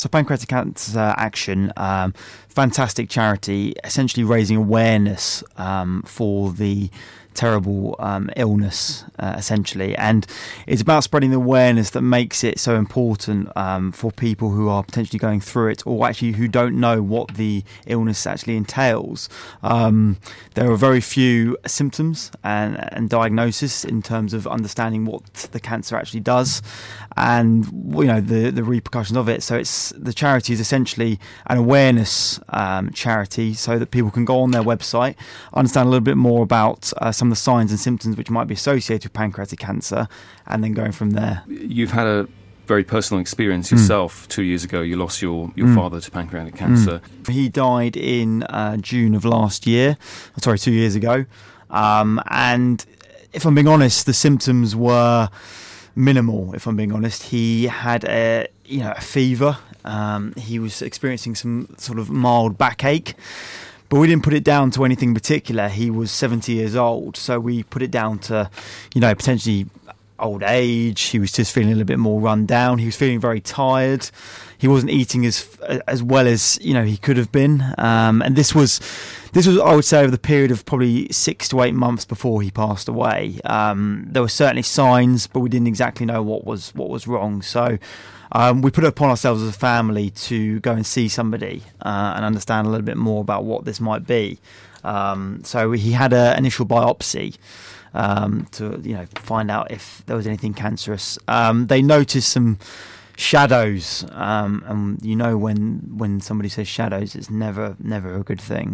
So Pancreatic Cancer Action, fantastic charity, essentially raising awareness for the terrible illness, essentially, and it's about spreading the awareness that makes it so important for people who are potentially going through it, or actually who don't know what the illness actually entails. There are very few symptoms and diagnosis in terms of understanding what the cancer actually does, and the repercussions of it. So the charity is essentially an awareness charity, so that people can go on their website, understand a little bit more about some of the signs and symptoms which might be associated with pancreatic cancer, and then going from there. You've had a very personal experience yourself. 2 years ago, you lost your father to pancreatic cancer. He died in June of last year. 2 years ago. And if I'm being honest, the symptoms were minimal. If I'm being honest, he had a fever. He was experiencing some sort of mild backache. But we didn't put it down to anything particular. He was 70 years old, so we put it down to, potentially old age. He was just feeling a little bit more run down. He was feeling very tired. He wasn't eating as well as he could have been. And this was I would say over the period of probably 6 to 8 months before he passed away. There were certainly signs, but we didn't exactly know what was wrong. So we put it upon ourselves as a family to go and see somebody and understand a little bit more about what this might be. So he had an initial biopsy to find out if there was anything cancerous. They noticed some shadows, and when somebody says shadows, it's never a good thing.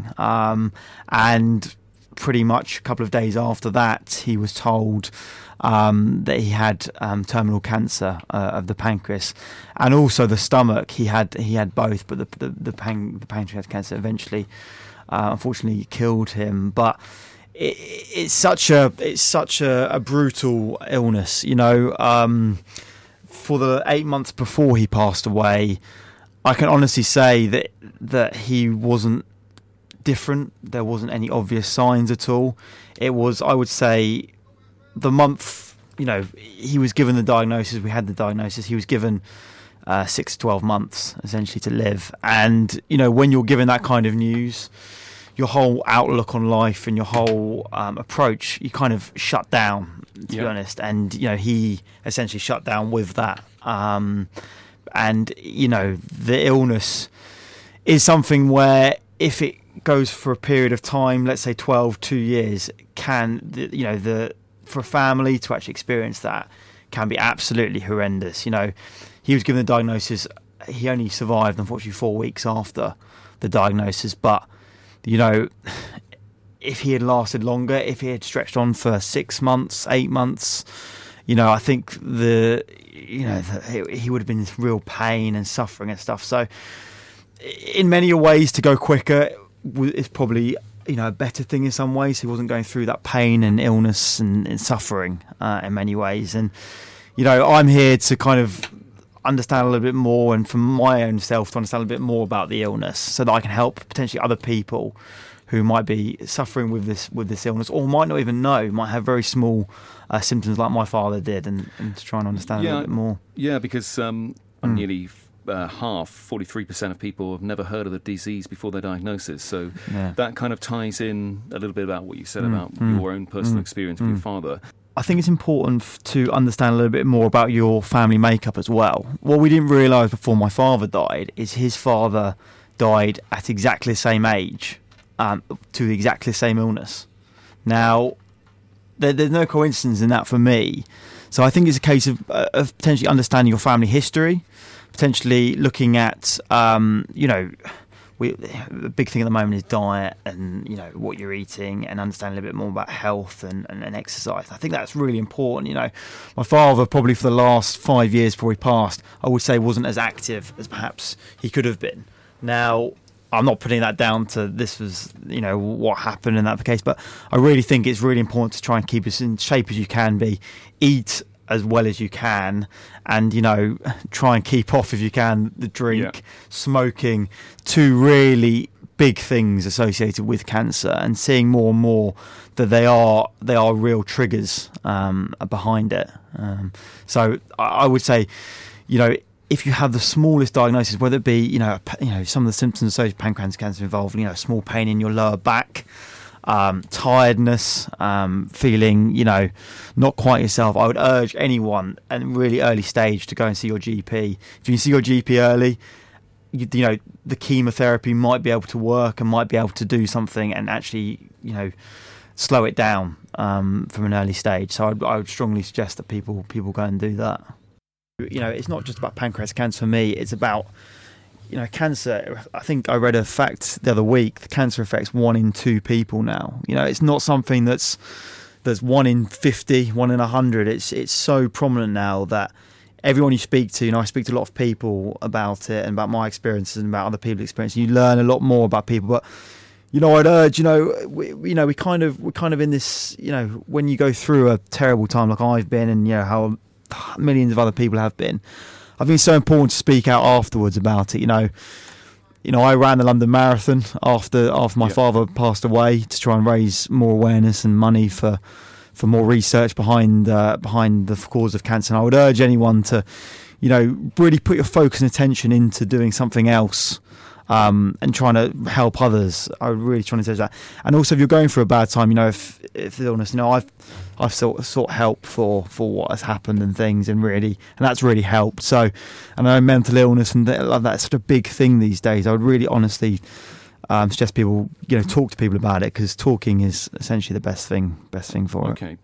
And pretty much a couple of days after that, he was told that he had terminal cancer of the pancreas and also the stomach. He had both, but the pancreatic cancer eventually, unfortunately, killed him. But it's such a brutal illness, For the 8 months before he passed away, I can honestly say that he wasn't different. There wasn't any obvious signs at all. It was, I would say, the month, he was given the diagnosis, we had the diagnosis, he was given 6 to 12 months essentially to live. And, when you're given that kind of news, your whole outlook on life and your whole approach, you kind of shut down, to be honest. And, he essentially shut down with that. And, the illness is something where if it goes for a period of time, let's say 2 years, for a family to actually experience that can be absolutely horrendous. He was given the diagnosis, he only survived, unfortunately, 4 weeks after the diagnosis. But, if he had lasted longer, if he had stretched on for 6 months, 8 months, I think he would have been in real pain and suffering and stuff. So in many ways, to go quicker is probably a better thing in some ways. He wasn't going through that pain and illness and suffering in many ways. And I'm here to kind of understand a little bit more, and for my own self to understand a little bit more about the illness, so that I can help potentially other people who might be suffering with this illness, or might not even know, might have very small symptoms like my father did, and to try and understand a little bit more. Yeah, because nearly half, 43% of people have never heard of the disease before their diagnosis. So that kind of ties in a little bit about what you said about your own personal experience with your father. I think it's important to understand a little bit more about your family makeup as well. What we didn't realise before my father died is his father died at exactly the same age, to exactly the same illness. Now, there's no coincidence in that for me. So I think it's a case of potentially understanding your family history, potentially looking at, the big thing at the moment is diet and, what you're eating, and understanding a little bit more about health and exercise. I think that's really important. My father, probably for the last 5 years before he passed, I would say wasn't as active as perhaps he could have been. Now, I'm not putting that down to this was, what happened in that case, but I really think it's really important to try and keep as in shape as you can be, eat as well as you can, and try and keep off, if you can, the drink, smoking, 2 really big things associated with cancer, and seeing more and more that they are real triggers behind it. So I would say, if you have the smallest diagnosis, whether it be some of the symptoms associated with pancreatic cancer involve small pain in your lower back, tiredness, feeling not quite yourself, I would urge anyone at a really early stage to go and see your GP. If you can see your GP early, the chemotherapy might be able to work and might be able to do something and actually slow it down from an early stage. So I would strongly suggest that people go and do that. It's not just about pancreatic cancer for me. It's about, cancer. I think I read a fact the other week. The cancer affects 1 in 2 people now. It's not something that's 1 in 50, 1 in 100. It's so prominent now that everyone you speak to, I speak to a lot of people about it and about my experiences and about other people's experiences. You learn a lot more about people, but I'd urge, we're kind of in this, when you go through a terrible time like I've been, and how millions of other people have been, I think it's so important to speak out afterwards about it. I ran the London Marathon after my father passed away to try and raise more awareness and money for more research behind the cause of cancer. And I would urge anyone to, really put your focus and attention into doing something else. And trying to help others. I would really try to say that. And also, if you're going through a bad time, if the illness, I've sought help for what has happened and things, and that's really helped. So, and I know mental illness and that's such a big thing these days. I would really honestly suggest people, talk to people about it, because talking is essentially the best thing for it. Okay,